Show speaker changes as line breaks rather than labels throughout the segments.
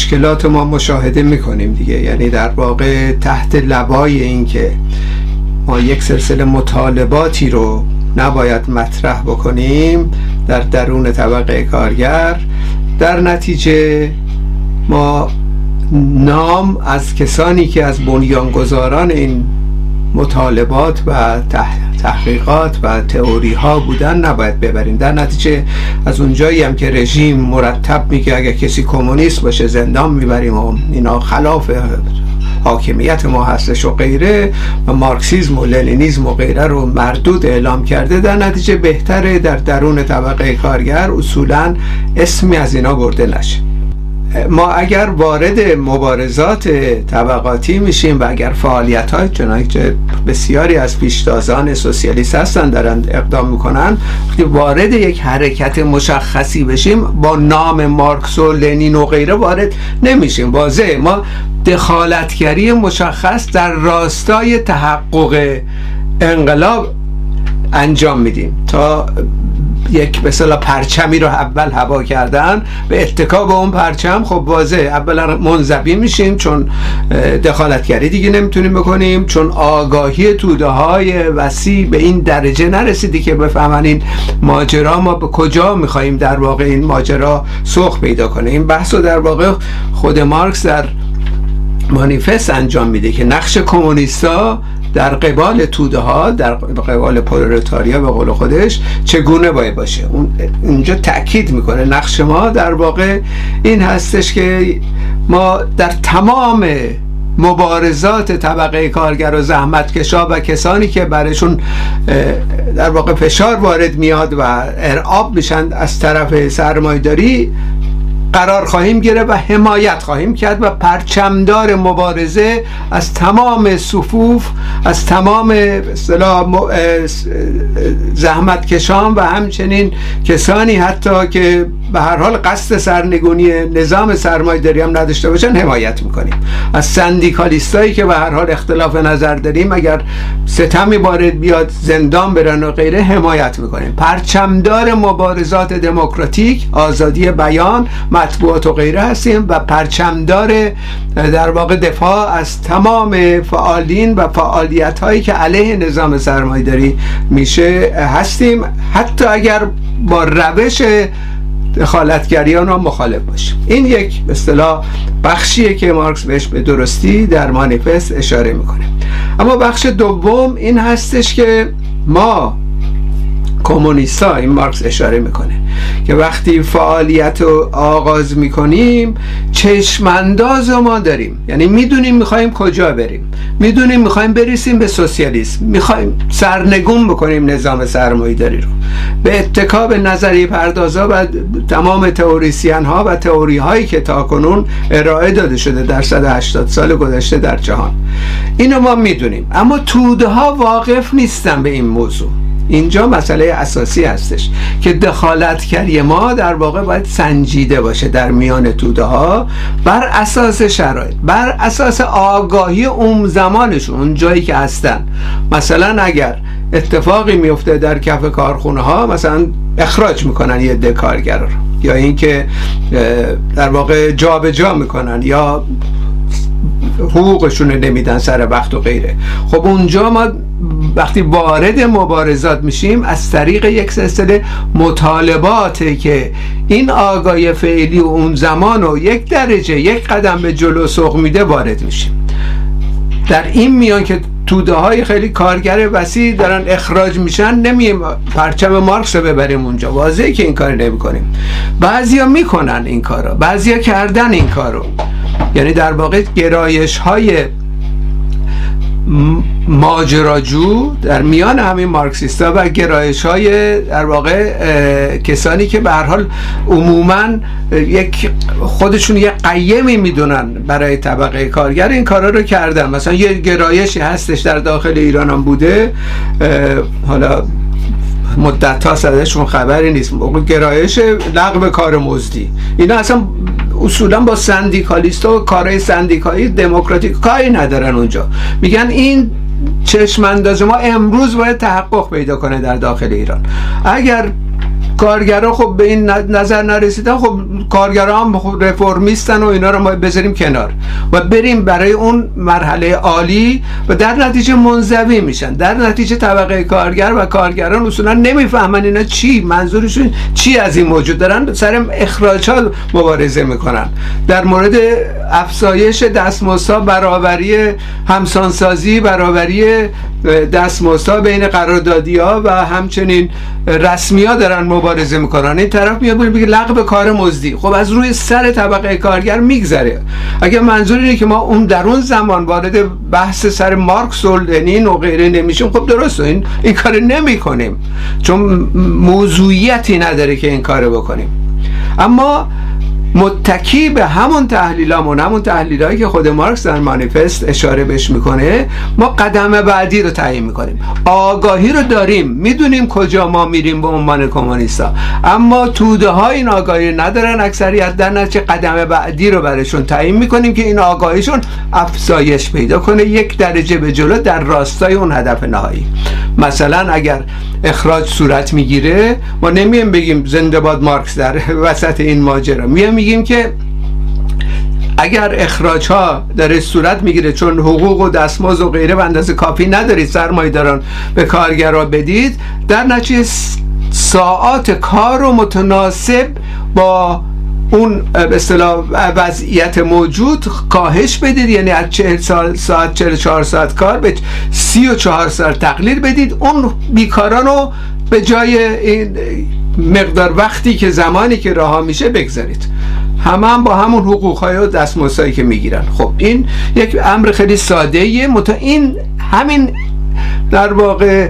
مشکلات ما مشاهده میکنیم دیگه. یعنی در واقع تحت لوای این که ما یک سلسله مطالباتی رو نباید مطرح بکنیم در درون طبقه کارگر، در نتیجه ما نام از کسانی که از بنیانگذاران این مطالبات و تحقیقات و تئوری ها بودن نباید ببریم. در نتیجه از اونجایی هم که رژیم مرتب میگه اگر کسی کمونیست باشه زندان میبریم و اینا خلاف حاکمیت ما هستش و غیره، و مارکسیسم و لنینیسم و غیره رو مردود اعلام کرده، در نتیجه بهتره در درون طبقه کارگر اصولا اسمی از اینا برده نشه. ما اگر وارد مبارزات طبقاتی میشیم و اگر فعالیت‌های چنانچه بسیاری از پیشتازان سوسیالیست هستن دارن اقدام میکنن، وارد یک حرکت مشخصی بشیم با نام مارکس و لنین و غیره وارد نمیشیم. واضحه ما دخالتگری مشخص در راستای تحقق انقلاب انجام میدیم. تا یک مثلا پرچمی رو اول هوا کردن به اتکا به اون پرچم، خب واضح اولا منزوی میشیم چون دخالتگری دیگه نمیتونیم بکنیم، چون آگاهی توده های وسیع به این درجه نرسیدی که بفهمن این ماجرا ما به کجا میخواییم در واقع این ماجرا سوق پیدا کنه. این بحث رو در واقع خود مارکس در مانیفست انجام میده که نقش کمونیستا در قبال توده ها، در قبال پرولتاریا به قول خودش چگونه باید باشه. اونجا تأکید میکنه نقش ما در واقع این هستش که ما در تمام مبارزات طبقه کارگر و زحمتکشا و کسانی که برایشون در واقع فشار وارد میاد و ارعاب میشن از طرف سرمایه‌داری قرار خواهیم گرفت و حمایت خواهیم کرد و پرچمدار مبارزه از تمام صفوف، از تمام زحمتکشان و همچنین کسانی حتی که به هر حال قصد سرنگونی نظام سرمایه‌داری هم نداشته باشن حمایت میکنیم. از سندیکالیستایی که به هر حال اختلاف نظر داریم اگر ستمی وارد بیاد زندان برن و غیره حمایت میکنیم. پرچمدار مبارزات دموکراتیک، آزادی بیان، مطبوعات و غیره هستیم و پرچمدار در واقع دفاع از تمام فعالین و فعالیت هایی که علیه نظام سرمایه‌داری میشه هستیم، حتی اگر با روش دخالتگریان رو مخالف باشیم. این یک به اصطلاح بخشیه که مارکس بهش به درستی در مانیفست اشاره میکنه. اما بخش دوم این هستش که ما کمونیستا، این مارکس اشاره میکنه که وقتی فعالیت رو آغاز میکنیم چشمانداز ما داریم، یعنی میدونیم میخوایم کجا بریم، میدونیم میخوایم برسیم به سوسیالیسم، میخوایم سرنگون بکنیم نظام سرمایه‌داری رو به اتکا به نظریه پردازا و تمام تئوریسین ها و تئوری هایی که تاکنون ارائه داده شده در 180 سال گذشته در جهان. اینو ما میدونیم، اما توده ها واقف نیستن به این موضوع. اینجا مسئله اساسی هستش که دخالتگری ما در واقع باید سنجیده باشه در میان توده ها بر اساس شرایط، بر اساس آگاهی اون زمانشون، اون جایی که هستن. مثلا اگر اتفاقی میفته در کف کارخونه ها، مثلا اخراج میکنن یه عده کارگر رو، یا اینکه در واقع جابجا میکنن یا حقوقشون نمیدن سر وقت و غیره، خب اونجا ما وقتی وارد مبارزات میشیم از طریق یک سلسله مطالباته که این آگاهی فعلی و اون زمان و یک درجه یک قدم به جلو سوق میده وارد میشیم. در این میان که توده های خیلی کارگر وسیع دارن اخراج میشن، نمیم پرچم مارکس رو ببریم اونجا، واضحه که این کار نمی کنیم. بعضیا میکنن این کارو، بعضیا کردن این کارو. یعنی در واقع گرایش های ماجراجو در میان همین مارکسیستا و گرایش های در واقع کسانی که به هر حال عموما یک خودشون یک قیمی میدونن برای طبقه کارگر این کارا رو کردن. مثلا یه گرایشی هستش در داخل ایران هم بوده، حالا مدت ها ازشون خبری نیست، گرایش لغو کار مزدی. اینا اصلا اصولا با سندیکالیستا و کارهای سندیکایی دموکراتیک کاری ندارن. اونجا میگن این چشم انداز ما امروز باید تحقق پیدا کنه در داخل ایران. اگر کارگرها خب به این نظر نرسیدن، خب کارگرها هم خب رفرمیستن و اینا رو ما بذاریم کنار و بریم برای اون مرحله عالی و در نتیجه منزوی میشن. در نتیجه طبقه کارگر و کارگران اصولا نمیفهمن اینا چی منظورشون چی از این موجود دارن، سر اخراجات مبارزه میکنن. در مورد افزایش دستمزدها، برابری همسانسازی، برابری دستمزدها بین قراردادی‌ها و همچنین رسمی‌ها دارن مبارزه میکنن. این طرف میاد میگه لغو کار مزدی، خب از روی سر طبقه کارگر میگذره. اگه منظور اینه که ما اون در اون زمان وارد بحث سر مارکس و لنین و غیره نمیشیم، خب درسته این کار نمی‌کنیم چون موضوعیتی نداره که این کارو بکنیم. اما متکی به همون تحلیلامون، همون تحلیلایی که خود مارکس در مانیفست اشاره بهش میکنه، ما قدم بعدی رو تعیین میکنیم. آگاهی رو داریم، میدونیم کجا ما میریم به عنوان کمونیستا، اما توده ها این آگاهی ندارن اکثریت. در نتیجه قدم بعدی رو براشون تعیین میکنیم که این آگاهیشون افزایش پیدا کنه، یک درجه به جلو در راستای اون هدف نهایی. مثلا اگر اخراج صورت میگیره، ما نمیم بگیم زنده باد مارکس در وسط این ماجرا، میگیم که اگر اخراج ها در صورت میگیره چون حقوق و دستمزد و غیره به اندازه کافی ندارید سرمایه‌داران به کارگرها بدید، در نتیجه ساعات کار رو متناسب با اون به اصطلاح وضعیت موجود کاهش بدید، یعنی از 40 ساعت 44 ساعت کار به 34 ساعت تقلیل بدید. اون بیکاران رو به جای این مقدار وقتی که زمانی که رها میشه بگذارید، هم با همون حقوق‌های و دستمزدهایی که میگیرن. خب این یک امر خیلی ساده‌ایه، این همین در واقع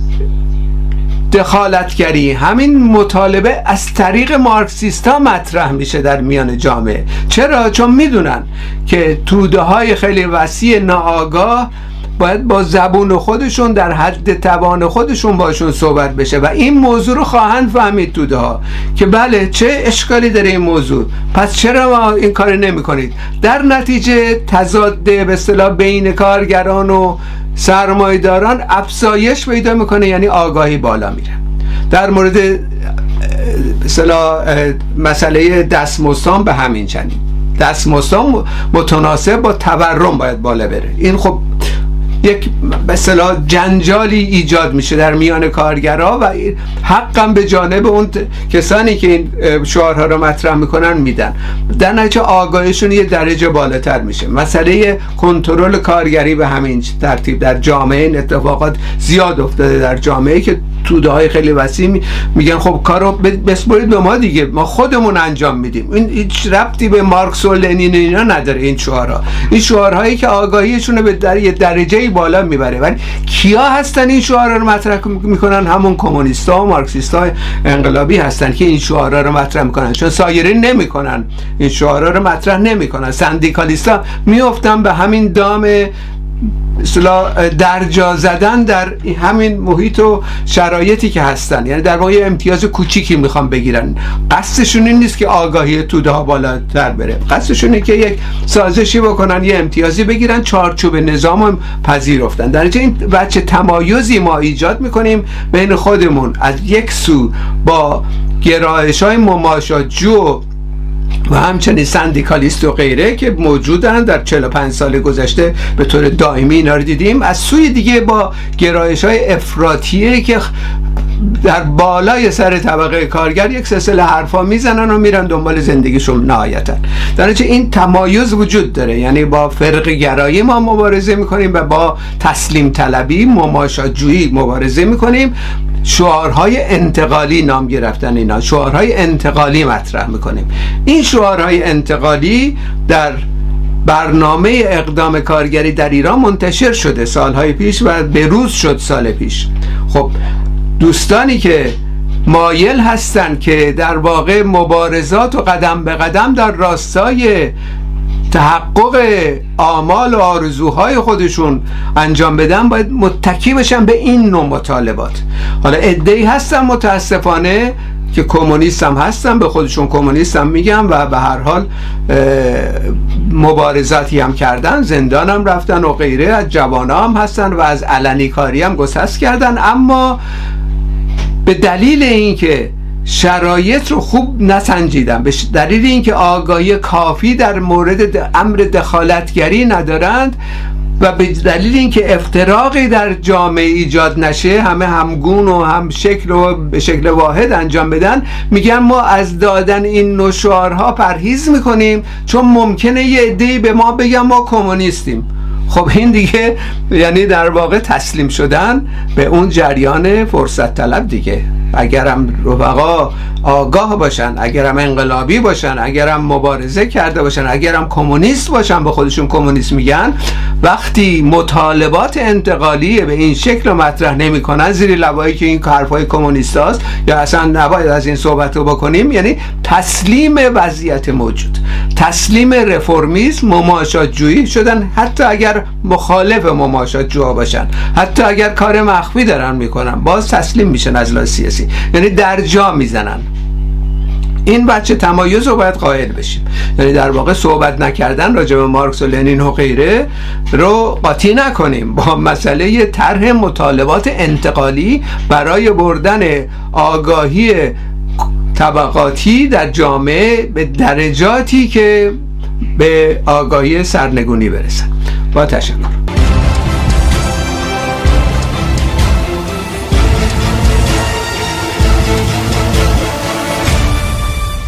دخالتگری، همین مطالبه از طریق مارکسیستا مطرح میشه در میان جامعه. چرا؟ چون میدونن که توده های خیلی وسیع ناآگاه باید با زبون خودشون در حد توان خودشون باشون صحبت بشه و این موضوع رو خواهند فهمید توده ها که بله چه اشکالی داره این موضوع، پس چرا ما این کار نمی کنید؟ در نتیجه تضاد به اصطلاح بین کارگران و سرمایه‌داران افزایش پیدا میکنه، یعنی آگاهی بالا میره. در مورد مثلا مسئله دستمزدها به همین چنین، دستمزدها متناسب با تورم باید بالا بره. این خب یک به اصطلاح جنجالی ایجاد میشه در میان کارگرها و حقم به جانب اون کسانی که این شعارها رو مطرح میکنن میدن. در نتیجه آگاهیشون یه درجه بالاتر میشه. مسئله کنترل کارگری به همین ترتیب در جامعه این اتفاقات زیاد افتاده در جامعه که توده های خیلی وسیع میگن خب کارو بسپارید به ما دیگه، ما خودمون انجام میدیم. این هیچ ربطی به مارکس و لنین اینا نداره. این شعارها، این شعارهایی که آگاهیشون رو به یه درجه بالا میبره. ولی کیا هستن این شعارها رو مطرح میکنن؟ همون کمونیستا و مارکسیستا انقلابی هستن که این شعارها رو مطرح میکنن، چون سایرین نمیکنن، این شعارها رو مطرح نمیکنن. سندیکالیستا میافتن به همین دام اصطلاح درجا زدن در همین محیط و شرایطی که هستن، یعنی در واقع امتیاز کوچیکی میخوان بگیرن. قصدشون این نیست که آگاهی توده ها بالاتر بره، قصدشون اینه که یک سازشی بکنن، یه امتیازی بگیرن، چارچوب نظام هم پذیرفتن. در نتیجه این بچه تمایزی ما ایجاد میکنیم بین خودمون، از یک سو با گرایش های مماشاجو و همچنین سندیکالیست و غیره که موجودن در 45 سال گذشته به طور دائمی اینا رو دیدیم، از سوی دیگه با گرایش‌های افراطیه که در بالای سر طبقه کارگر یک سلسله حرفا میزنن و میرن دنبال زندگیشون نهایتا. در نتیجه این تمایز وجود داره، یعنی با فرق گرایی ما مبارزه میکنیم و با تسلیم طلبی مماشاجویی مبارزه میکنیم. شعارهای انتقالی نام گرفتن، اینا شعارهای انتقالی مطرح میکنیم. این شعارهای انتقالی در برنامه اقدام کارگری در ایران منتشر شده سالهای پیش و بروز شد سال پیش. خب دوستانی که مایل هستن که در واقع مبارزات و قدم به قدم در راستای تحقق آمال و آرزوهای خودشون انجام بدن، باید متکی بشن به این نوع مطالبات. حالا عده‌ای هستن متاسفانه که کمونیست هم هستن، به خودشون کمونیست هم میگن و به هر حال مبارزاتی هم کردن، زندان هم رفتن و غیره، از جوانا هم هستن و از علنی کاری هم گسست کردن، اما به دلیل اینکه شرایط رو خوب نسنجیدن، به دلیل اینکه آگاهی کافی در مورد امر دخالتگری ندارند و به دلیل اینکه افتراقی در جامعه ایجاد نشه، همه همگون و هم شکل و به شکل واحد انجام بدن، میگن ما از دادن این نوع شعارها پرهیز میکنیم چون ممکنه یه عده‌ای به ما بگن ما کمونیستیم. خب این دیگه یعنی در واقع تسلیم شدن به اون جریان فرصت طلب دیگه. اگرم رفقا آگاه باشن، اگرم انقلابی باشن، اگرم مبارزه کرده باشن، اگرم کمونیست باشن، به خودشون کمونیست میگن، وقتی مطالبات انتقالی به این شکل مطرح نمی کنن زیر لبایی که این حرفای کمونیستاست یا اصلا نباید از این صحبت رو بکنیم، یعنی تسلیم وضعیت موجود، تسلیم رفرمیسم، مماشات جویی شدن، حتی اگر مخالف مماشات جوها باشن، حتی اگر کار مخفی دارن میکنن، باز تسلیم میشن از لحاظ سیاسی، یعنی در جا میزنن. این بچه تمایز رو باید قائل بشیم. یعنی در واقع صحبت نکردن راجع به مارکس و لنین و غیره رو قاطی نکنیم با مسئله طرح مطالبات انتقالی برای بردن آگاهی طبقاتی در جامعه به درجاتی که به آگاهی سرنگونی برسن. با تشکر.